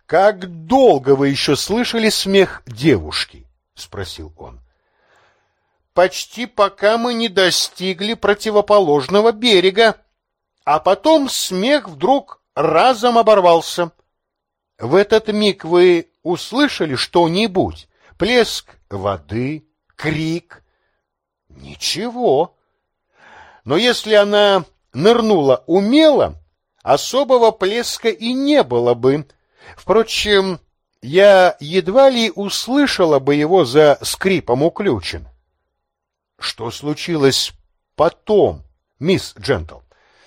«Как долго вы еще слышали смех девушки?» — спросил он. «Почти пока мы не достигли противоположного берега, а потом смех вдруг разом оборвался. В этот миг вы услышали что-нибудь? Плеск воды, крик?» «Ничего. Но если она нырнула умело, особого плеска и не было бы. Впрочем, я едва ли услышала бы его за скрипом уключен». «Что случилось потом, мисс Джентл?»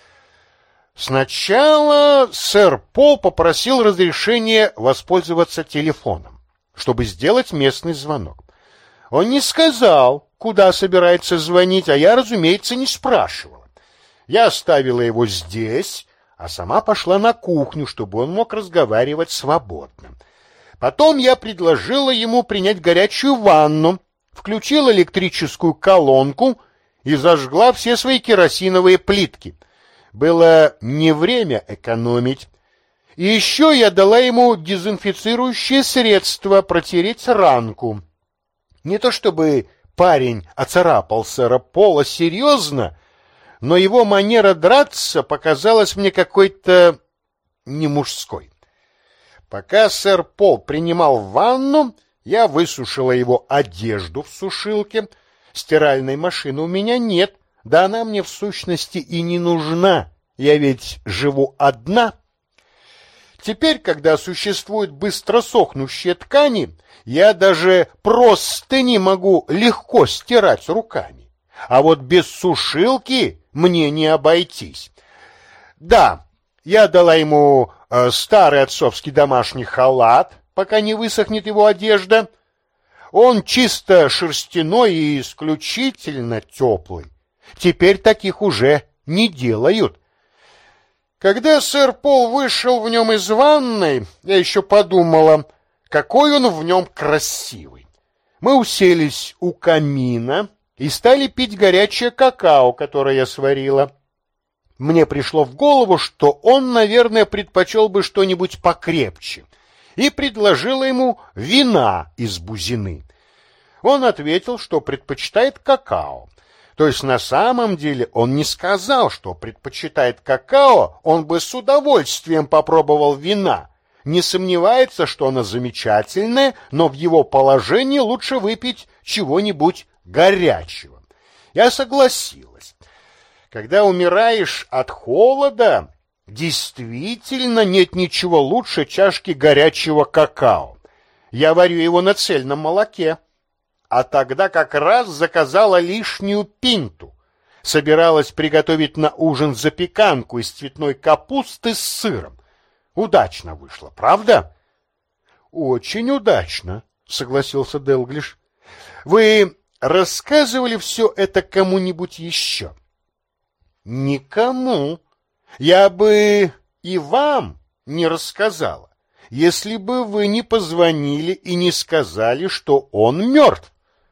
«Сначала сэр Пол попросил разрешения воспользоваться телефоном, чтобы сделать местный звонок. Он не сказал, куда собирается звонить, а я, разумеется, не спрашивала. Я оставила его здесь, а сама пошла на кухню, чтобы он мог разговаривать свободно. Потом я предложила ему принять горячую ванну, включила электрическую колонку и зажгла все свои керосиновые плитки. Было не время экономить. И еще я дала ему дезинфицирующее средство протереть ранку. Не то чтобы парень оцарапал сэра Пола серьезно, но его манера драться показалась мне какой-то не мужской. Пока сэр Пол принимал ванну, я высушила его одежду в сушилке. Стиральной машины у меня нет, да она мне в сущности и не нужна, я ведь живу одна. Теперь, когда существуют быстро сохнущие ткани, я даже простыни могу легко стирать руками. А вот без сушилки мне не обойтись. Да, я дала ему старый отцовский домашний халат, пока не высохнет его одежда. Он чисто шерстяной и исключительно теплый. Теперь таких уже не делают. Когда сэр Пол вышел в нем из ванной, я еще подумала, какой он в нем красивый. Мы уселись у камина и стали пить горячее какао, которое я сварила. Мне пришло в голову, что он, наверное, предпочел бы что-нибудь покрепче, и предложила ему вина из бузины. Он ответил, что предпочитает какао. То есть на самом деле он не сказал, что предпочитает какао, он бы с удовольствием попробовал вина. Не сомневается, что оно замечательное, но в его положении лучше выпить чего-нибудь горячего. Я согласилась. Когда умираешь от холода, действительно нет ничего лучше чашки горячего какао. Я варю его на цельном молоке. А тогда как раз заказала лишнюю пинту. Собиралась приготовить на ужин запеканку из цветной капусты с сыром. Удачно вышло, правда? Очень удачно, согласился Делглиш. Вы рассказывали все это кому-нибудь еще? Никому. Я бы и вам не рассказала, если бы вы не позвонили и не сказали, что он мертв.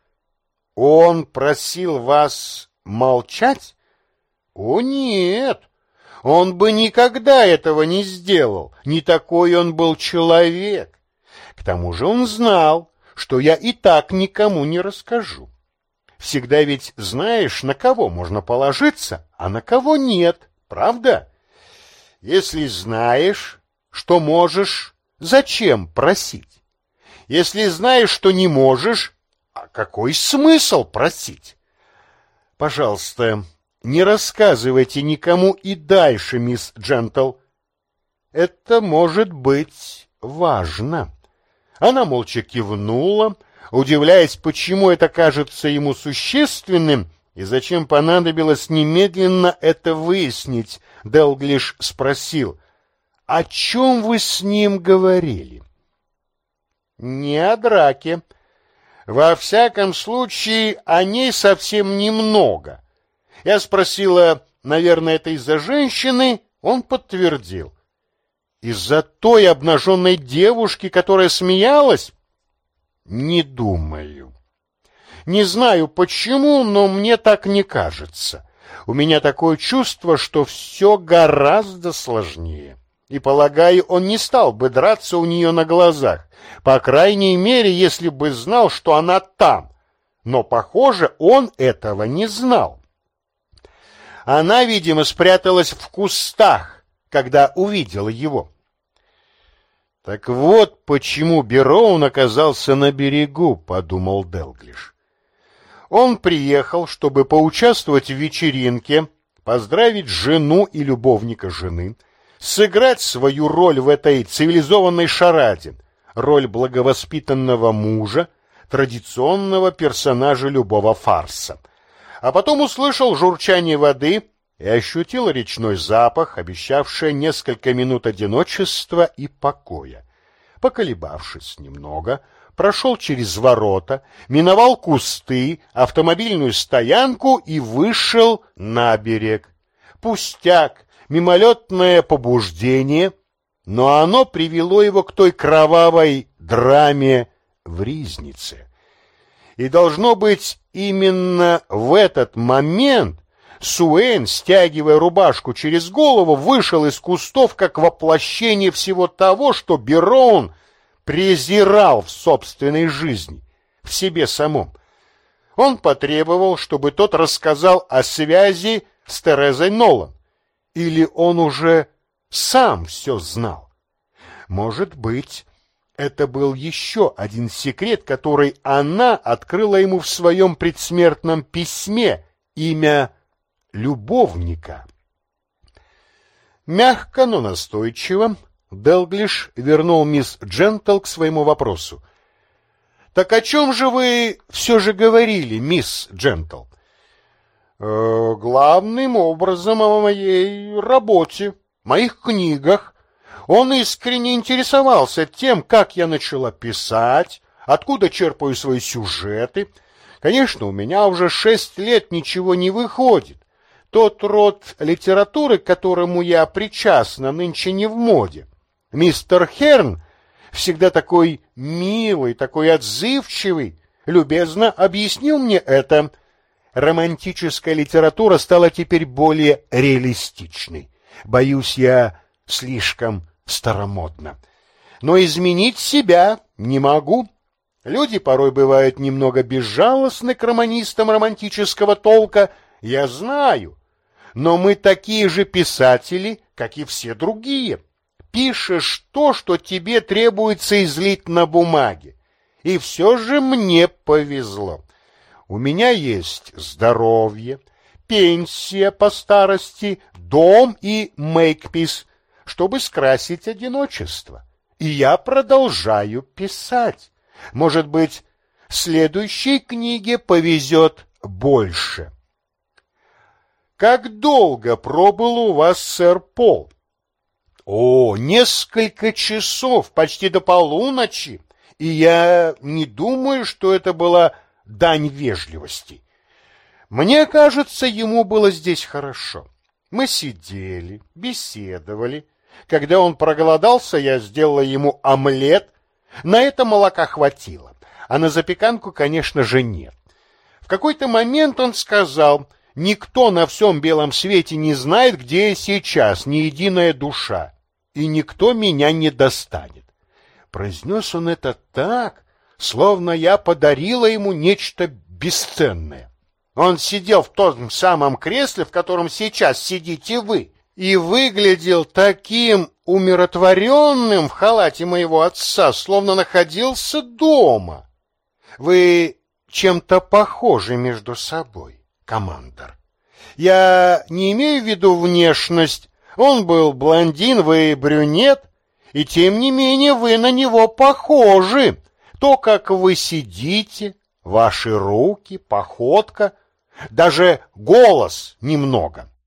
Он просил вас молчать? О, нет, он бы никогда этого не сделал, не такой он был человек. К тому же он знал, что я и так никому не расскажу. Всегда ведь знаешь, на кого можно положиться, а на кого нет, правда? Если знаешь, что можешь, зачем просить? Если знаешь, что не можешь, а какой смысл просить? Пожалуйста, не рассказывайте никому и дальше, мисс Джентл. Это может быть важно. Она молча кивнула, удивляясь, почему это кажется ему существенным и зачем понадобилось немедленно это выяснить. Делглиш спросил: «О чем вы с ним говорили?» «Не о драке. Во всяком случае, о ней совсем немного. Я спросила, наверное, это из-за женщины, он подтвердил. Из-за той обнаженной девушки, которая смеялась? Не думаю. Не знаю почему, но мне так не кажется. У меня такое чувство, что все гораздо сложнее. И, полагаю, он не стал бы драться у нее на глазах, по крайней мере, если бы знал, что она там. Но, похоже, он этого не знал. Она, видимо, спряталась в кустах, когда увидела его. «Так вот почему Бероун оказался на берегу», — подумал Делглиш. Он приехал, чтобы поучаствовать в вечеринке, поздравить жену и любовника жены, сыграть свою роль в этой цивилизованной шараде, роль благовоспитанного мужа, традиционного персонажа любого фарса. А потом услышал журчание воды и ощутил речной запах, обещавший несколько минут одиночества и покоя. Поколебавшись немного, прошел через ворота, миновал кусты, автомобильную стоянку и вышел на берег. Пустяк, мимолетное побуждение, но оно привело его к той кровавой драме в Ризнице. И должно быть, именно в этот момент Суэйн, стягивая рубашку через голову, вышел из кустов как воплощение всего того, что Бероун презирал в собственной жизни, в себе самом. Он потребовал, чтобы тот рассказал о связи с Терезой Нолан. Или он уже сам все знал? Может быть, это был еще один секрет, который она открыла ему в своем предсмертном письме, имя любовника. Мягко, но настойчиво Делглиш вернул мисс Джентл к своему вопросу. «Так о чем же вы все же говорили, мисс Джентл?» «Главным образом о моей работе, моих книгах. Он искренне интересовался тем, как я начала писать, откуда черпаю свои сюжеты. Конечно, у меня уже 6 лет ничего не выходит. Тот род литературы, к которому я причастна, нынче не в моде. Мистер Херн, всегда такой милый, такой отзывчивый, любезно объяснил мне это. Романтическая литература стала теперь более реалистичной. Боюсь, я слишком старомодна. Но изменить себя не могу. Люди порой бывают немного безжалостны к романистам романтического толка, я знаю. Но мы такие же писатели, как и все другие. Пишешь то, что тебе требуется излить на бумаге. И все же мне повезло. У меня есть здоровье, пенсия по старости, дом и мейкпис, чтобы скрасить одиночество. И я продолжаю писать. Может быть, следующей книге повезет больше. Как долго пробыл у вас сэр Пол? Несколько часов, почти до полуночи, и я не думаю, что это была дань вежливости. Мне кажется, ему было здесь хорошо. Мы сидели, беседовали. Когда он проголодался, я сделала ему омлет. На это молока хватило, а на запеканку, конечно же, нет. В какой-то момент он сказал: «Никто на всем белом свете не знает, где я сейчас, ни единая душа, и никто меня не достанет». Произнес он это так, словно я подарила ему нечто бесценное. Он сидел в том самом кресле, в котором сейчас сидите вы, и выглядел таким умиротворенным в халате моего отца, словно находился дома. Вы чем-то похожи между собой, командор. Я не имею в виду внешность. Он был блондин, вы брюнет, и тем не менее вы на него похожи. То, как вы сидите, ваши руки, походка, даже голос немного.